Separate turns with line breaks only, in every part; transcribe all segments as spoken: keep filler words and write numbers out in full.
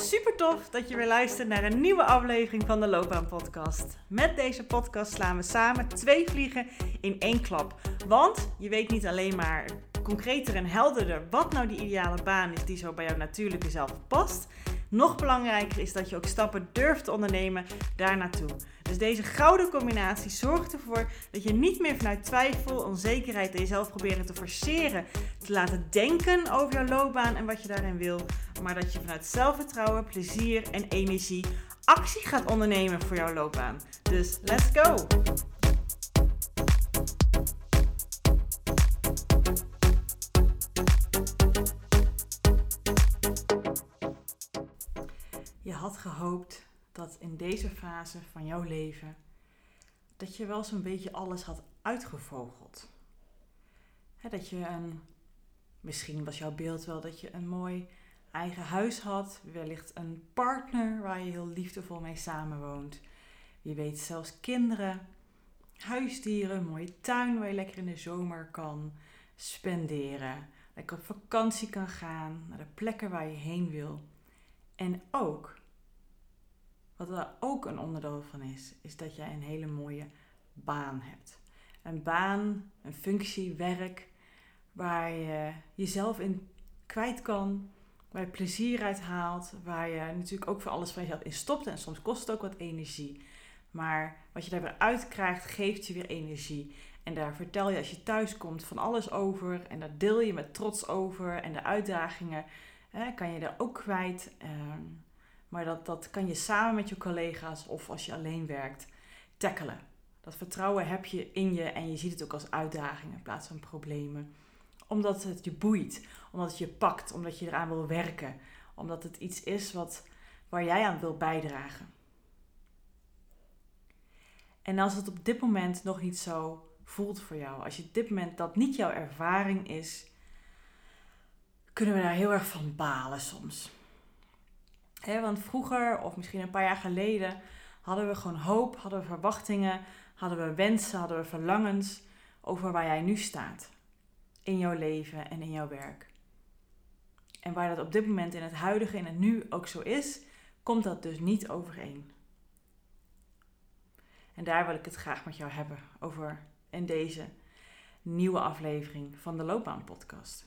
Super tof dat je weer luistert naar een nieuwe aflevering van de Loopbaan Podcast. Met deze podcast slaan we samen twee vliegen in één klap. Want je weet niet alleen maar concreter en helderder wat nou die ideale baan is die zo bij jouw natuurlijke zelf past. Nog belangrijker is dat je ook stappen durft te ondernemen daar naartoe. Dus deze gouden combinatie zorgt ervoor dat je niet meer vanuit twijfel, onzekerheid en jezelf proberen te forceren, te laten denken over jouw loopbaan en wat je daarin wil. Maar dat je vanuit zelfvertrouwen, plezier en energie actie gaat ondernemen voor jouw loopbaan. Dus let's go! Je had gehoopt dat in deze fase van jouw leven dat je wel zo'n beetje alles had uitgevogeld. He, dat je een, misschien was jouw beeld wel dat je een mooi eigen huis had, wellicht een partner waar je heel liefdevol mee samenwoont. Wie weet zelfs kinderen, huisdieren, een mooie tuin waar je lekker in de zomer kan spenderen. Lekker op vakantie kan gaan, naar de plekken waar je heen wil. En ook, wat er ook een onderdeel van is, is dat jij een hele mooie baan hebt. Een baan, een functie, werk, waar je jezelf in kwijt kan, waar je plezier uit haalt, waar je natuurlijk ook voor alles van jezelf in stopt. En soms kost het ook wat energie. Maar wat je daar weer uitkrijgt, geeft je weer energie. En daar vertel je als je thuis komt van alles over. En daar deel je met trots over. En de uitdagingen hè, kan je daar ook kwijt. Uh, maar dat, dat kan je samen met je collega's of als je alleen werkt tackelen. Dat vertrouwen heb je in je en je ziet het ook als uitdagingen in plaats van problemen. Omdat het je boeit, omdat het je pakt, omdat je eraan wil werken. Omdat het iets is wat, waar jij aan wil bijdragen. En als het op dit moment nog niet zo voelt voor jou, als je op dit moment dat niet jouw ervaring is, kunnen we daar heel erg van balen soms. He, want vroeger, of misschien een paar jaar geleden, hadden we gewoon hoop, hadden we verwachtingen, hadden we wensen, hadden we verlangens over waar jij nu staat. In jouw leven en in jouw werk. En waar dat op dit moment in het huidige, in het nu ook zo is, komt dat dus niet overeen. En daar wil ik het graag met jou hebben over in deze nieuwe aflevering van de Loopbaan Podcast.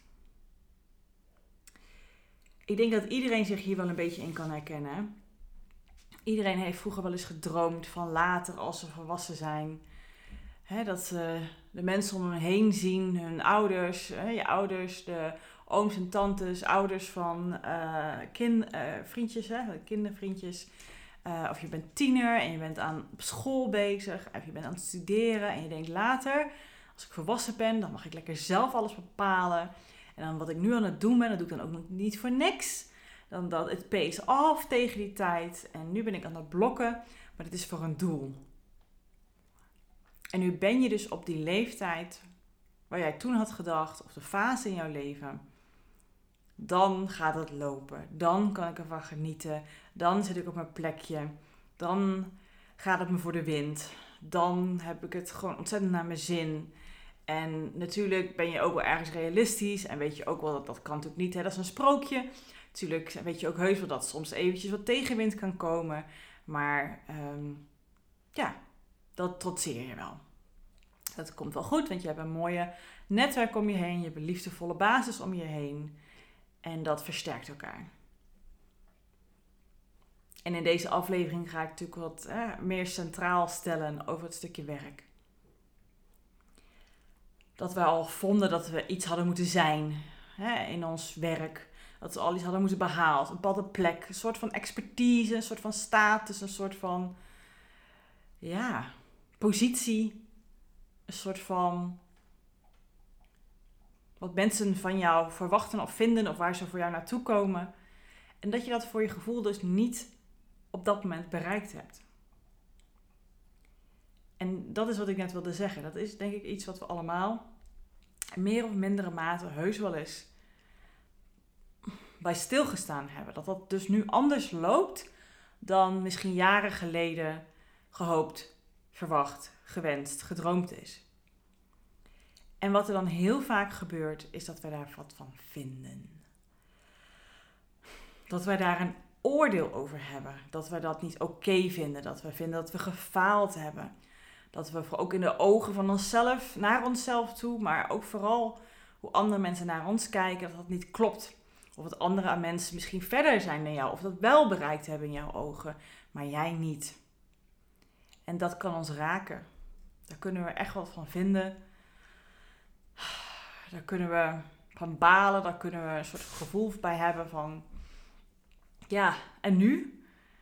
Ik denk dat iedereen zich hier wel een beetje in kan herkennen. Iedereen heeft vroeger wel eens gedroomd van later als ze volwassen zijn. He, dat ze de mensen om hen heen zien, hun ouders, he, je ouders, de ooms en tantes, ouders van uh, kind, uh, vriendjes, he, kindervriendjes. Uh, of je bent tiener en je bent aan, op school bezig, of je bent aan het studeren en je denkt later, als ik volwassen ben, dan mag ik lekker zelf alles bepalen. En dan wat ik nu aan het doen ben, dat doe ik dan ook niet voor niks. Dan dat het pays off tegen die tijd. En nu ben ik aan het blokken, maar dit is voor een doel. En nu ben je dus op die leeftijd waar jij toen had gedacht, of de fase in jouw leven, dan gaat het lopen. Dan kan ik ervan genieten. Dan zit ik op mijn plekje. Dan gaat het me voor de wind. Dan heb ik het gewoon ontzettend naar mijn zin. En natuurlijk ben je ook wel ergens realistisch en weet je ook wel dat dat kan natuurlijk niet. Hè? Dat is een sprookje. Natuurlijk weet je ook heus wel dat soms eventjes wat tegenwind kan komen. Maar um, ja, dat trotseer je wel. Dat komt wel goed, want je hebt een mooie netwerk om je heen. Je hebt een liefdevolle basis om je heen. En dat versterkt elkaar. En in deze aflevering ga ik natuurlijk wat eh, meer centraal stellen over het stukje werk. Dat we al vonden dat we iets hadden moeten zijn hè, in ons werk. Dat we al iets hadden moeten behaald. Een bepaalde plek, een soort van expertise, een soort van status, een soort van ja, positie. Een soort van wat mensen van jou verwachten of vinden of waar ze voor jou naartoe komen. En dat je dat voor je gevoel dus niet op dat moment bereikt hebt. En dat is wat ik net wilde zeggen. Dat is denk ik iets wat we allemaal in meer of mindere mate heus wel eens bij stilgestaan hebben. Dat dat dus nu anders loopt dan misschien jaren geleden gehoopt, verwacht, gewenst, gedroomd is. En wat er dan heel vaak gebeurt, is dat wij daar wat van vinden. Dat wij daar een oordeel over hebben. Dat we dat niet oké vinden. Dat we vinden dat we gefaald hebben. Dat we ook in de ogen van onszelf, naar onszelf toe, maar ook vooral hoe andere mensen naar ons kijken, dat dat niet klopt. Of dat andere mensen misschien verder zijn dan jou. Of dat wel bereikt hebben in jouw ogen, maar jij niet. En dat kan ons raken. Daar kunnen we echt wat van vinden. Daar kunnen we van balen. Daar kunnen we een soort gevoel bij hebben van... Ja, en nu?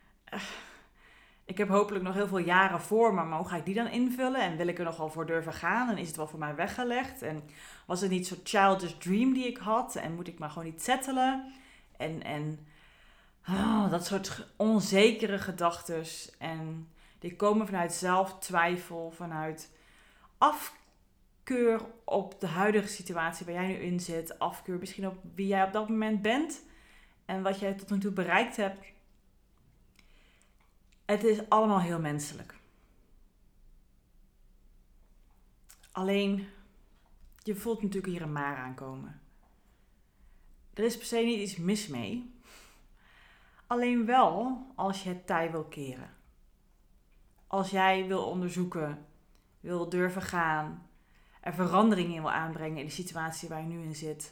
Ik heb hopelijk nog heel veel jaren voor me, maar hoe ga ik die dan invullen? En wil ik er nog wel voor durven gaan? En is het wel voor mij weggelegd? En was het niet zo'n childish dream die ik had? En moet ik maar gewoon niet settelen? En, en oh, dat soort onzekere gedachtes. En die komen vanuit zelftwijfel, vanuit afkeur op de huidige situatie waar jij nu in zit. Afkeur misschien op wie jij op dat moment bent. En wat jij tot nu toe bereikt hebt. Het is allemaal heel menselijk. Alleen, je voelt natuurlijk hier een maar aankomen. Er is per se niet iets mis mee. Alleen wel als je het tij wil keren. Als jij wil onderzoeken, wil durven gaan, er verandering in wil aanbrengen in de situatie waar je nu in zit,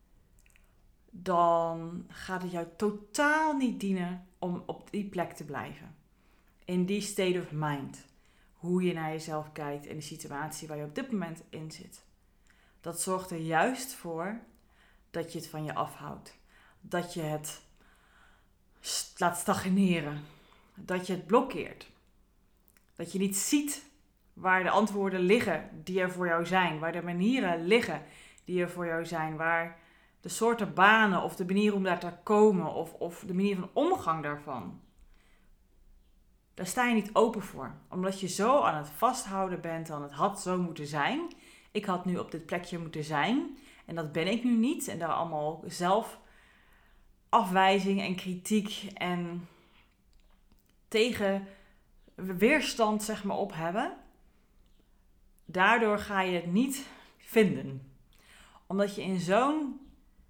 dan gaat het jou totaal niet dienen om op die plek te blijven. In die state of mind. Hoe je naar jezelf kijkt en de situatie waar je op dit moment in zit. Dat zorgt er juist voor dat je het van je afhoudt. Dat je het laat stagneren. Dat je het blokkeert. Dat je niet ziet waar de antwoorden liggen die er voor jou zijn. Waar de manieren liggen die er voor jou zijn. Waar de soorten banen of de manier om daar te komen. Of, of de manier van omgang daarvan. Daar sta je niet open voor. Omdat je zo aan het vasthouden bent aan het had zo moeten zijn. Ik had nu op dit plekje moeten zijn. En dat ben ik nu niet. En daar allemaal zelf afwijzing en kritiek en tegen weerstand zeg maar op hebben. Daardoor ga je het niet vinden. Omdat je in zo'n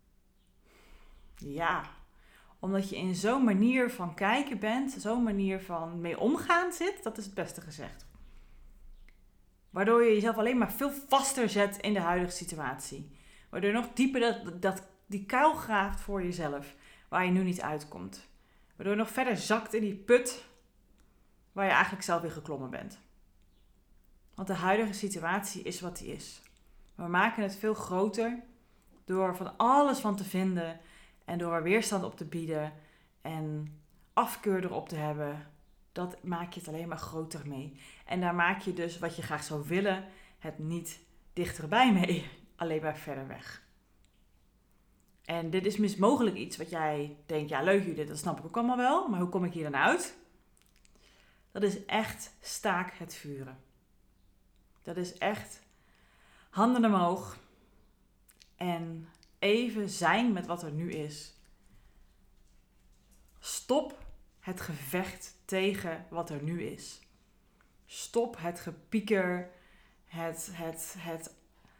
ja, omdat je in zo'n manier van kijken bent, zo'n manier van mee omgaan zit, dat is het beste gezegd. Waardoor je jezelf alleen maar veel vaster zet in de huidige situatie. Waardoor je nog dieper dat, dat, die kuil graaft voor jezelf, waar je nu niet uitkomt. Waardoor je nog verder zakt in die put, waar je eigenlijk zelf in geklommen bent. Want de huidige situatie is wat die is. We maken het veel groter door van alles van te vinden en door er weerstand op te bieden en afkeur erop te hebben. Dat maak je het alleen maar groter mee. En daar maak je dus wat je graag zou willen, het niet dichterbij mee, alleen maar verder weg. En dit is mogelijk iets wat jij denkt, ja leuk Judith, dat snap ik ook allemaal wel, maar hoe kom ik hier dan uit? Dat is echt staak het vuren. Dat is echt handen omhoog en even zijn met wat er nu is. Stop het gevecht tegen wat er nu is. Stop het gepieker, het, het, het,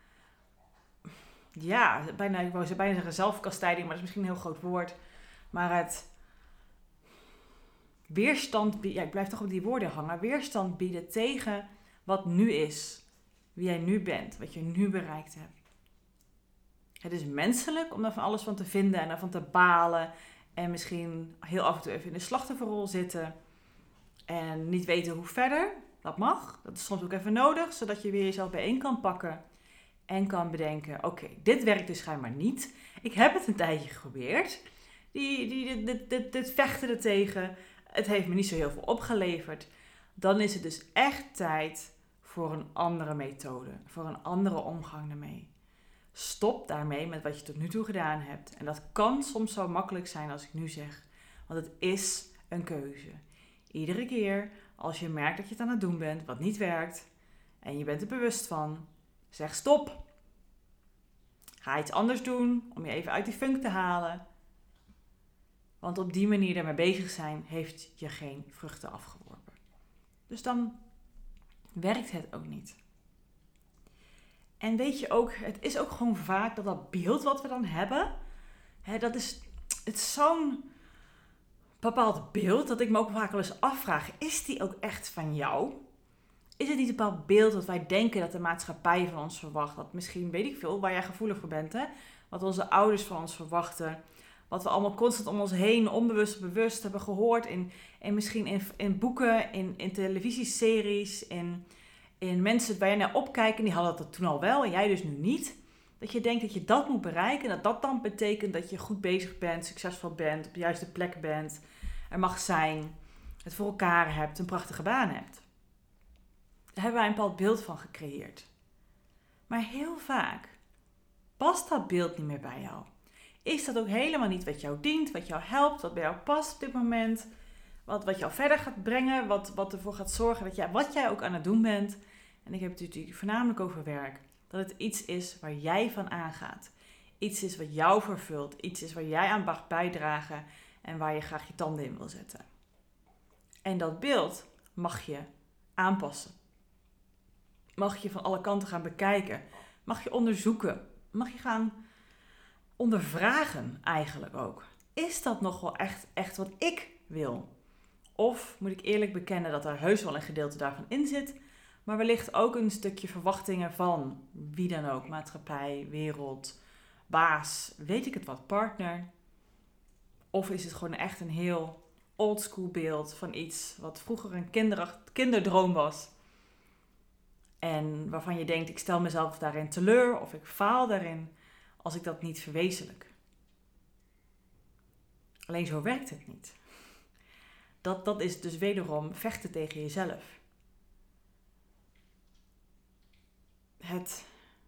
ja, bijna, ik wou bijna zeggen zelfkastijding, maar dat is misschien een heel groot woord. Maar het weerstand bieden, ja, ik blijf toch op die woorden hangen, weerstand bieden tegen wat nu is. Wie jij nu bent, wat je nu bereikt hebt. Het is menselijk om daar van alles van te vinden en daarvan te balen. En misschien heel af en toe even in de slachtofferrol zitten. En niet weten hoe verder. Dat mag. Dat is soms ook even nodig. Zodat je weer jezelf bijeen kan pakken. En kan bedenken. Oké, okay, dit werkt dus schijnbaar niet. Ik heb het een tijdje geprobeerd. Die, die, dit, dit, dit, dit vechten er tegen. Het heeft me niet zo heel veel opgeleverd. Dan is het dus echt tijd voor een andere methode. Voor een andere omgang ermee. Stop daarmee met wat je tot nu toe gedaan hebt. En dat kan soms zo makkelijk zijn als ik nu zeg. Want het is een keuze. Iedere keer als je merkt dat je het aan het doen bent, wat niet werkt, en je bent er bewust van, zeg stop. Ga iets anders doen om je even uit die funk te halen. Want op die manier daarmee bezig zijn, heeft je geen vruchten afgeworpen. Dus dan werkt het ook niet. En weet je ook, het is ook gewoon vaak dat dat beeld wat we dan hebben, hè, dat is, het is zo'n bepaald beeld dat ik me ook vaak wel eens afvraag. Is die ook echt van jou? Is het niet een bepaald beeld wat wij denken dat de maatschappij van ons verwacht? Dat misschien, weet ik veel, waar jij gevoelig voor bent. Hè? Wat onze ouders van ons verwachten. Wat we allemaal constant om ons heen, onbewust of bewust hebben gehoord. In, in misschien in, in boeken, in, in televisieseries, in, in mensen waar jij naar opkijkt. En die hadden dat toen al wel en jij dus nu niet. Dat je denkt dat je dat moet bereiken. En dat dat dan betekent dat je goed bezig bent, succesvol bent, op de juiste plek bent. Er mag zijn, het voor elkaar hebt, een prachtige baan hebt. Daar hebben wij een bepaald beeld van gecreëerd. Maar heel vaak past dat beeld niet meer bij jou. Is dat ook helemaal niet wat jou dient, wat jou helpt, wat bij jou past op dit moment. Wat, wat jou verder gaat brengen, wat, wat ervoor gaat zorgen dat jij, wat jij ook aan het doen bent. En ik heb het natuurlijk voornamelijk over werk. Dat het iets is waar jij van aangaat. Iets is wat jou vervult. Iets is waar jij aan mag bijdragen en waar je graag je tanden in wil zetten. En dat beeld mag je aanpassen. Mag je van alle kanten gaan bekijken. Mag je onderzoeken. Mag je gaan ondervragen eigenlijk ook. Is dat nog wel echt, echt wat ik wil? Of moet ik eerlijk bekennen dat er heus wel een gedeelte daarvan in zit, maar wellicht ook een stukje verwachtingen van wie dan ook, maatschappij, wereld, baas, weet ik het wat, partner. Of is het gewoon echt een heel oldschool beeld van iets wat vroeger een kinder, kinderdroom was. En waarvan je denkt, ik stel mezelf daarin teleur of ik faal daarin als ik dat niet verwezenlijk. Alleen zo werkt het niet. Dat, dat is dus wederom vechten tegen jezelf. Het,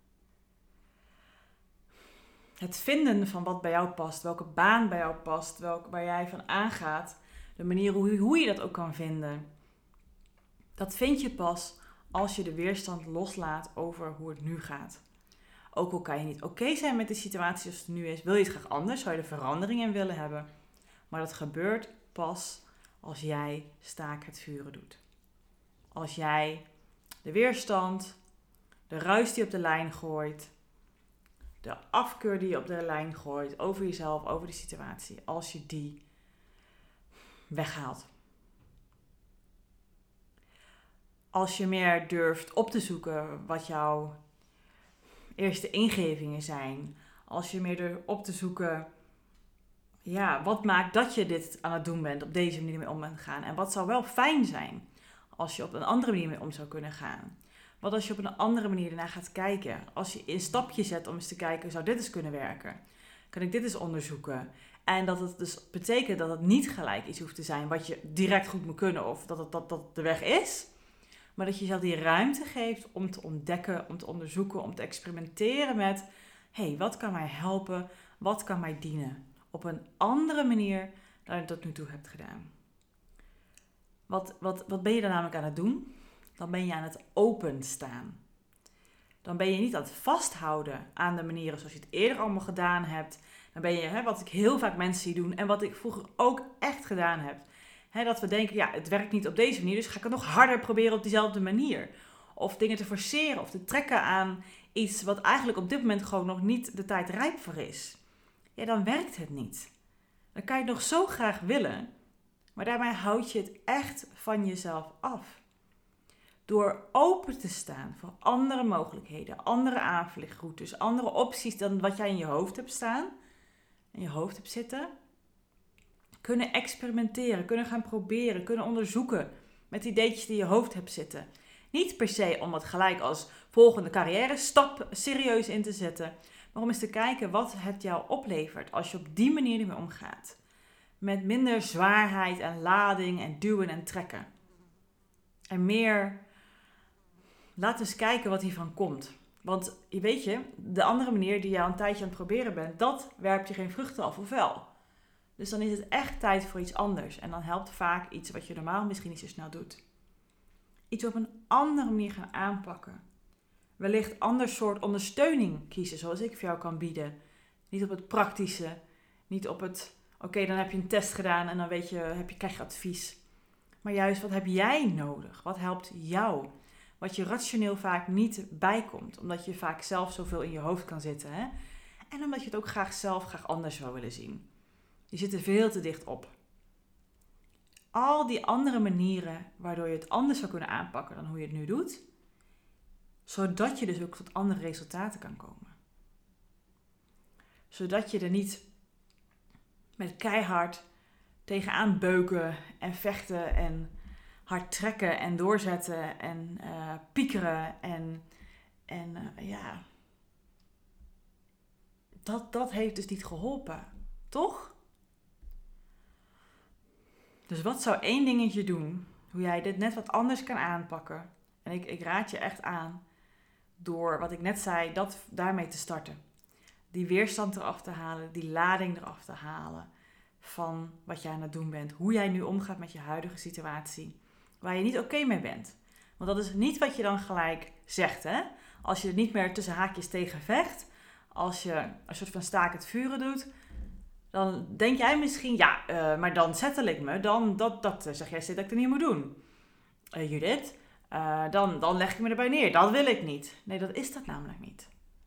het vinden van wat bij jou past, welke baan bij jou past, welk, waar jij van aangaat, de manier hoe, hoe je dat ook kan vinden. Dat vind je pas als je de weerstand loslaat over hoe het nu gaat. Ook al kan je niet oké zijn met de situatie zoals het nu is, wil je het graag anders, zou je er verandering in willen hebben. Maar dat gebeurt pas als jij staak het vuren doet. Als jij de weerstand, de ruis die je op de lijn gooit, de afkeur die je op de lijn gooit over jezelf, over de situatie, als je die weghaalt. Als je meer durft op te zoeken wat jouw eerste ingevingen zijn. Als je meer durft op te zoeken, ja, wat maakt dat je dit aan het doen bent, op deze manier mee om bent gaan. En wat zou wel fijn zijn als je op een andere manier mee om zou kunnen gaan. Wat als je op een andere manier ernaar gaat kijken. Als je een stapje zet om eens te kijken, zou dit eens kunnen werken? Kan ik dit eens onderzoeken? En dat het dus betekent dat het niet gelijk iets hoeft te zijn wat je direct goed moet kunnen of dat het dat, dat de weg is. Maar dat je jezelf die ruimte geeft om te ontdekken, om te onderzoeken, om te experimenteren met, hé, hey, wat kan mij helpen? Wat kan mij dienen? Op een andere manier dan je tot nu toe hebt gedaan. Wat, wat, wat ben je dan namelijk aan het doen? Dan ben je aan het openstaan. Dan ben je niet aan het vasthouden aan de manieren zoals je het eerder allemaal gedaan hebt. Dan ben je, hè, wat ik heel vaak mensen zie doen en wat ik vroeger ook echt gedaan heb. Hè, dat we denken, ja, het werkt niet op deze manier, dus ga ik het nog harder proberen op diezelfde manier. Of dingen te forceren of te trekken aan iets wat eigenlijk op dit moment gewoon nog niet de tijd rijp voor is. Ja, dan werkt het niet. Dan kan je het nog zo graag willen, maar daarmee houd je het echt van jezelf af. Door open te staan voor andere mogelijkheden, andere aanvliegroutes, andere opties dan wat jij in je hoofd hebt staan, in je hoofd hebt zitten, kunnen experimenteren, kunnen gaan proberen, kunnen onderzoeken met ideetjes die in je hoofd hebt zitten. Niet per se om het gelijk als volgende carrière stap serieus in te zetten, maar om eens te kijken wat het jou oplevert als je op die manier ermee omgaat. Met minder zwaarheid en lading en duwen en trekken. En meer, laat eens kijken wat hiervan komt. Want je weet je, de andere manier die je al een tijdje aan het proberen bent, dat werpt je geen vruchten af of wel. Dus dan is het echt tijd voor iets anders. En dan helpt vaak iets wat je normaal misschien niet zo snel doet. Iets op een andere manier gaan aanpakken. Wellicht ander soort ondersteuning kiezen, zoals ik voor jou kan bieden. Niet op het praktische, niet op het, oké, okay, dan heb je een test gedaan en dan weet je, heb je, krijg je advies. Maar juist, wat heb jij nodig? Wat helpt jou? Wat je rationeel vaak niet bijkomt, omdat je vaak zelf zoveel in je hoofd kan zitten. Hè? En omdat je het ook graag zelf graag anders zou willen zien. Je zit er veel te dicht op. al die andere manieren waardoor je het anders zou kunnen aanpakken dan hoe je het nu doet. Zodat je dus ook tot andere resultaten kan komen. Zodat je er niet met keihard tegenaan beuken en vechten en hard trekken en doorzetten en uh, piekeren en, en uh, ja, dat, dat heeft dus niet geholpen, toch? Dus wat zou één dingetje doen, hoe jij dit net wat anders kan aanpakken? En ik, ik raad je echt aan door wat ik net zei, dat daarmee te starten. Die weerstand eraf te halen, die lading eraf te halen van wat jij aan het doen bent. Hoe jij nu omgaat met je huidige situatie, waar je niet oké okay mee bent. Want dat is niet wat je dan gelijk zegt, hè? Als je er niet meer tussen haakjes tegen vecht, als je een soort van staak het vuren doet, dan denk jij misschien, ja, uh, maar dan zettel ik me. Dan, dat, dat uh, zeg jij steeds dat ik het niet moet doen. Uh, Judith, uh, dan, dan leg ik me erbij neer. Dat wil ik niet. Nee, dat is dat namelijk niet.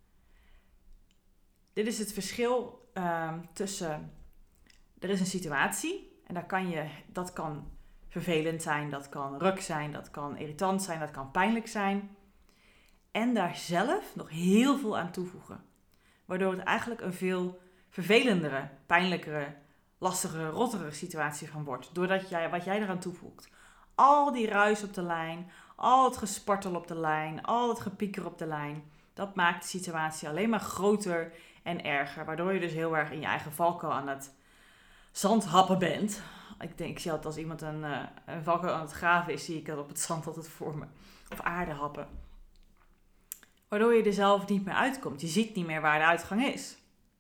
Dit is het verschil uh, tussen, er is een situatie en daar kan je, dat kan vervelend zijn, dat kan ruk zijn, dat kan irritant zijn, dat kan pijnlijk zijn. En daar zelf nog heel veel aan toevoegen. Waardoor het eigenlijk een veel vervelendere, pijnlijkere, lastigere, rottere situatie van wordt. Doordat jij, wat jij eraan toevoegt. Al die ruis op de lijn, al het gespartel op de lijn, al het gepieker op de lijn. Dat maakt de situatie alleen maar groter en erger. Waardoor je dus heel erg in je eigen valkuil aan het zandhappen bent. Ik denk, ik zie altijd als iemand een, uh, een valkuil aan het graven is, zie ik dat op het zand altijd voor me. Of aardehappen. Waardoor je er zelf niet meer uitkomt. Je ziet niet meer waar de uitgang is.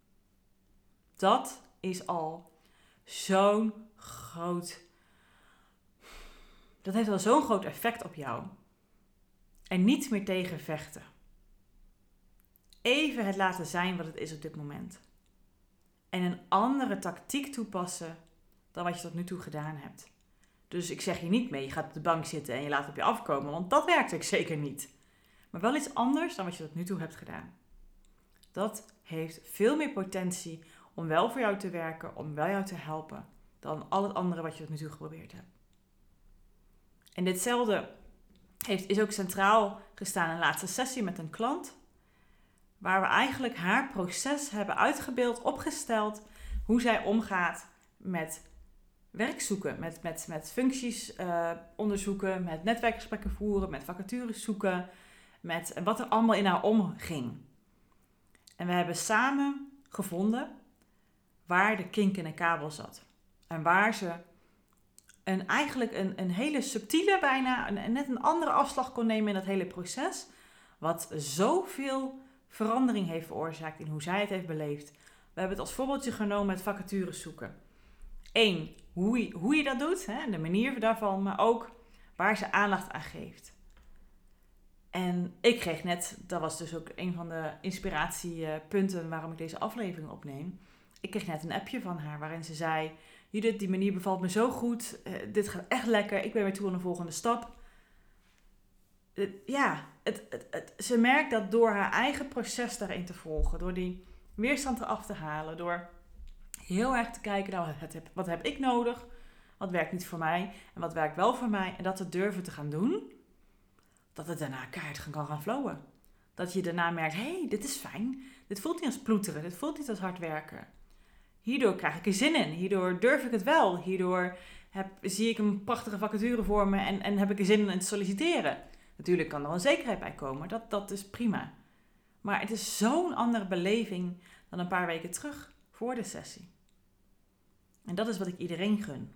Dat is al zo'n groot... Dat heeft al zo'n groot effect op jou. En niet meer tegen vechten. Even het laten zijn wat het is op dit moment. En een andere tactiek toepassen dan wat je tot nu toe gedaan hebt. Dus ik zeg je niet mee, je gaat op de bank zitten en je laat het op je afkomen. Want dat werkt ook zeker niet. Maar wel iets anders dan wat je tot nu toe hebt gedaan. Dat heeft veel meer potentie om wel voor jou te werken, om wel jou te helpen, dan al het andere wat je tot nu toe geprobeerd hebt. En ditzelfde heeft, is ook centraal gestaan in een laatste sessie met een klant, waar we eigenlijk haar proces hebben uitgebeeld, opgesteld, hoe zij omgaat met werk zoeken, met, met, met functies uh, onderzoeken, met netwerkgesprekken voeren, met vacatures zoeken, met wat er allemaal in haar omging. En we hebben samen gevonden waar de kink in de kabel zat. En waar ze een, eigenlijk een, een hele subtiele, bijna een, net een andere afslag kon nemen in dat hele proces. Wat zoveel verandering heeft veroorzaakt in hoe zij het heeft beleefd. We hebben het als voorbeeldje genomen met vacatures zoeken. Eén, hoe je, hoe je dat doet, hè, de manier daarvan, maar ook waar ze aandacht aan geeft. En ik kreeg net, dat was dus ook een van de inspiratiepunten waarom ik deze aflevering opneem. Ik kreeg net een appje van haar waarin ze zei, Judith, die manier bevalt me zo goed. Uh, dit gaat echt lekker. Ik ben weer toe aan de volgende stap. Uh, ja, het, het, het, ze merkt dat door haar eigen proces daarin te volgen. Door die weerstand eraf te halen. Door heel erg te kijken, nou, het, het, wat heb ik nodig? Wat werkt niet voor mij? En wat werkt wel voor mij? En dat te durven te gaan doen. Dat het daarna keihard kan gaan flowen. Dat je daarna merkt, hé, hey, dit is fijn. Dit voelt niet als ploeteren. Dit voelt niet als hard werken. Hierdoor krijg ik er zin in. Hierdoor durf ik het wel. Hierdoor heb, zie ik een prachtige vacature voor me en, en heb ik er zin in te solliciteren. Natuurlijk kan er een zekerheid bij komen. Dat, dat is prima. Maar het is zo'n andere beleving dan een paar weken terug voor de sessie. En dat is wat ik iedereen gun.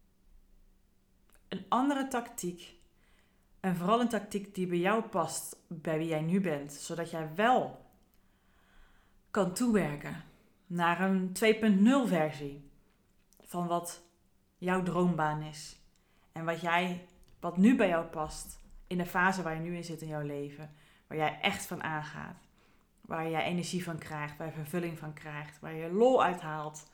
Een andere tactiek. En vooral een tactiek die bij jou past, bij wie jij nu bent. Zodat jij wel kan toewerken naar een twee punt nul versie van wat jouw droombaan is. En wat, jij, wat nu bij jou past in de fase waar je nu in zit in jouw leven. Waar jij echt van aangaat. Waar jij energie van krijgt, waar je vervulling van krijgt. Waar je lol uithaalt.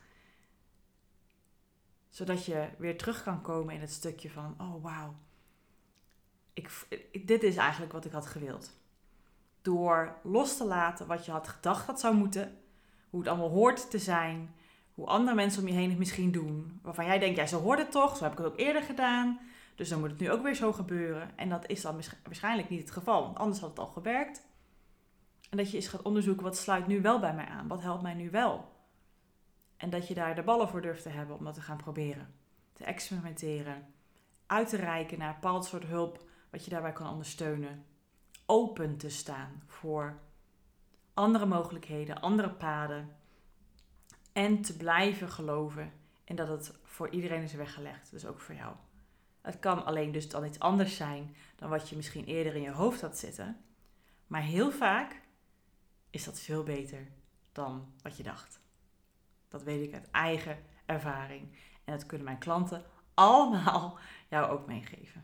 Zodat je weer terug kan komen in het stukje van, oh wauw. Ik, ik, dit is eigenlijk wat ik had gewild. Door los te laten wat je had gedacht dat zou moeten. Hoe het allemaal hoort te zijn. Hoe andere mensen om je heen het misschien doen. Waarvan jij denkt, ja, zo hoort het toch. Zo heb ik het ook eerder gedaan. Dus dan moet het nu ook weer zo gebeuren. En dat is dan waarschijnlijk niet het geval. Want anders had het al gewerkt. En dat je eens gaat onderzoeken, wat sluit nu wel bij mij aan? Wat helpt mij nu wel? En dat je daar de ballen voor durft te hebben om dat te gaan proberen. Te experimenteren. Uit te reiken naar een bepaald soort hulp wat je daarbij kan ondersteunen. Open te staan voor andere mogelijkheden, andere paden. En te blijven geloven in dat het voor iedereen is weggelegd. Dus ook voor jou. Het kan alleen dus dan iets anders zijn dan wat je misschien eerder in je hoofd had zitten. Maar heel vaak is dat veel beter dan wat je dacht. Dat weet ik uit eigen ervaring. En dat kunnen mijn klanten allemaal jou ook meegeven.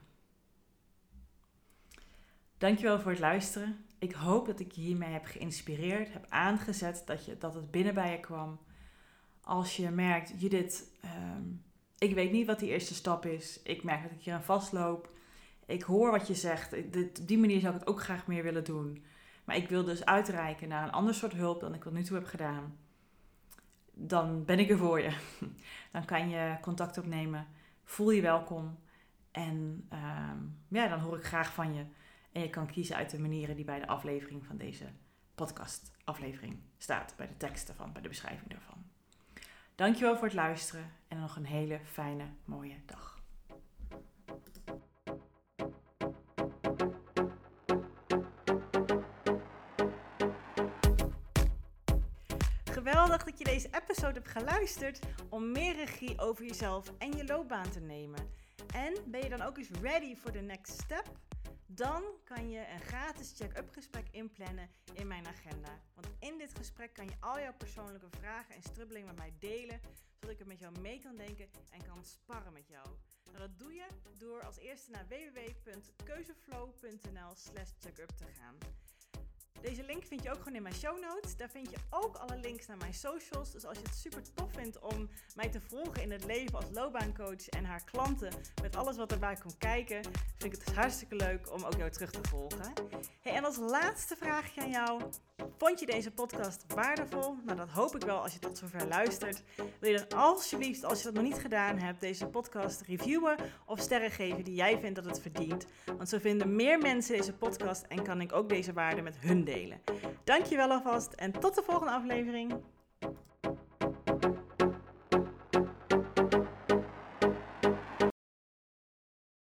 Dankjewel voor het luisteren. Ik hoop dat ik je hiermee heb geïnspireerd, heb aangezet dat, je, dat het binnen bij je kwam. Als je merkt, Judith, um, ik weet niet wat die eerste stap is. Ik merk dat ik hier aan vastloop. Ik hoor wat je zegt. Op die manier zou ik het ook graag meer willen doen. Maar ik wil dus uitreiken naar een ander soort hulp dan ik tot nu toe heb gedaan. Dan ben ik er voor je. Dan kan je contact opnemen. Voel je welkom. En um, ja, dan hoor ik graag van je. En je kan kiezen uit de manieren die bij de aflevering van deze podcast aflevering staat. Bij de tekst ervan, bij de beschrijving daarvan. Dankjewel voor het luisteren en nog een hele fijne, mooie dag. Geweldig dat je deze episode hebt geluisterd om meer regie over jezelf en je loopbaan te nemen. En ben je dan ook eens ready for the next step? Dan kan je een gratis check-up gesprek inplannen in mijn agenda. Want in dit gesprek kan je al jouw persoonlijke vragen en strubbelingen met mij delen, zodat ik er met jou mee kan denken en kan sparren met jou. Nou, dat doe je door als eerste naar w w w punt keuzeflow punt n l slash checkup te gaan. Deze link vind je ook gewoon in mijn show notes. Daar vind je ook alle links naar mijn socials. Dus als je het super tof vindt om mij te volgen in het leven als loopbaancoach en haar klanten met alles wat erbij komt kijken, vind ik het dus hartstikke leuk om ook jou terug te volgen. Hey, en als laatste vraagje aan jou. Vond je deze podcast waardevol? Nou, dat hoop ik wel als je tot zover luistert. Wil je dan alsjeblieft, als je dat nog niet gedaan hebt, deze podcast reviewen of sterren geven die jij vindt dat het verdient? Want zo vinden meer mensen deze podcast en kan ik ook deze waarde met hun delen. Dankjewel alvast en tot de volgende aflevering.